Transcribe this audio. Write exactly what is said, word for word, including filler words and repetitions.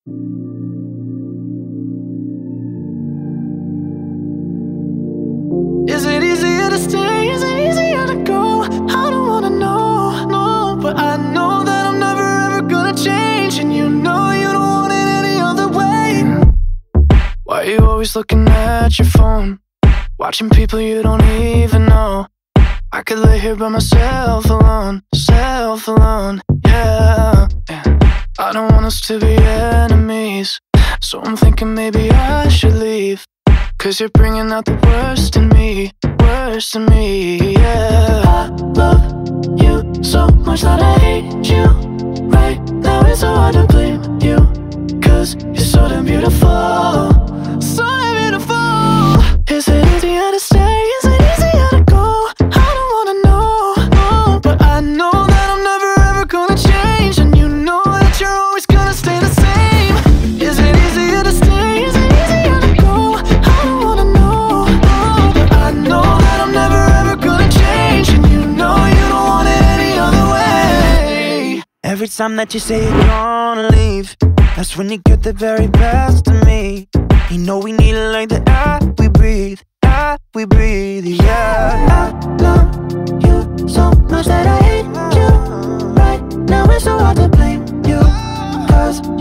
Is it easier to stay? Is it easier to go? I don't wanna know, no. But I know that I'm never ever gonna change, and you know you don't want it any other way. Why are you always looking at your phone? Watching people you don't even know. I could lay here by myself alone, self alone, yeah, yeah. I don't want us to be enemies, so I'm thinking maybe I should leave. Cause you're bringing out the worst in me, worst in me, yeah. I love you so much that I hate you. Right now it's so hard to blame you, cause you're so damn beautiful, so damn beautiful. Is it easier to stay? Is it easier to go? I don't wanna know, no. But I know that I'm never ever gonna change, and you know that you're always gonna stay the same. Is it easier to stay? Is it easier to go? I don't wanna know, no. But I know that I'm never ever gonna change, and you know you don't want it any other way. Every time that you say you're gonna leave, that's when you get the very best of me. You know we need it like the air we breathe, air we breathe, yeah. I love you so much that I hate you. Right now it's so hard to blame you, cause